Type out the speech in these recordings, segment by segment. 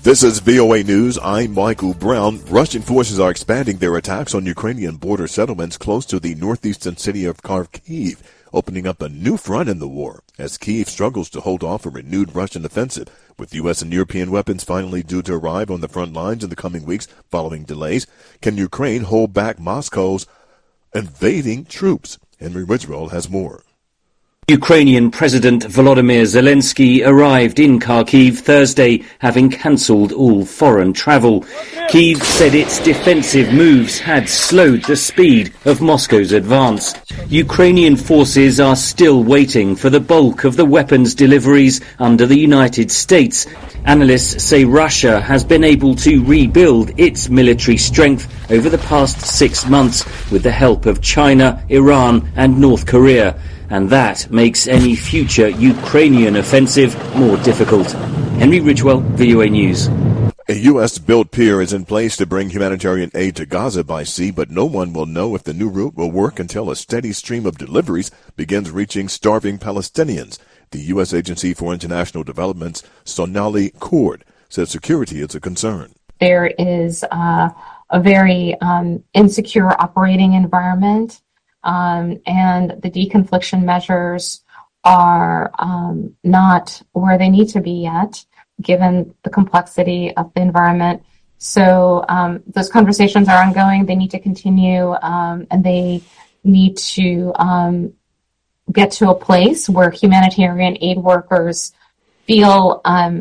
This is VOA News. I'm Michael Brown. Russian forces are expanding their attacks on Ukrainian border settlements close to the northeastern city of Kharkiv, opening up a new front in the war as Kyiv struggles to hold off a renewed Russian offensive, with U.S. and European weapons finally due to arrive on the front lines in the coming weeks following delays. Can Ukraine hold back Moscow's invading troops? Henry Ridgewell has more. Ukrainian President Volodymyr Zelensky arrived in Kharkiv Thursday, having cancelled all foreign travel. Kyiv said its defensive moves had slowed the speed of Moscow's advance. Ukrainian forces are still waiting for the bulk of the weapons deliveries under the United States. Analysts say Russia has been able to rebuild its military strength over the past 6 months with the help of China, Iran and North Korea. And that makes any future Ukrainian offensive more difficult. Henry Ridgewell, VOA News. A U.S.-built pier is in place to bring humanitarian aid to Gaza by sea, but no one will know if the new route will work until a steady stream of deliveries begins reaching starving Palestinians. The U.S. Agency for International Development's Sonali Cord says security is a concern. There is a very insecure operating environment. And the deconfliction measures are not where they need to be yet, given the complexity of the environment. So those conversations are ongoing. They need to continue, and they need to get to a place where humanitarian aid workers feel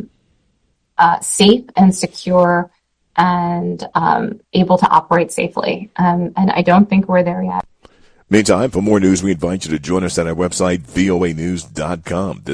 safe and secure and able to operate safely. And I don't think we're there yet. Meantime, for more news, we invite you to join us at our website, voanews.com.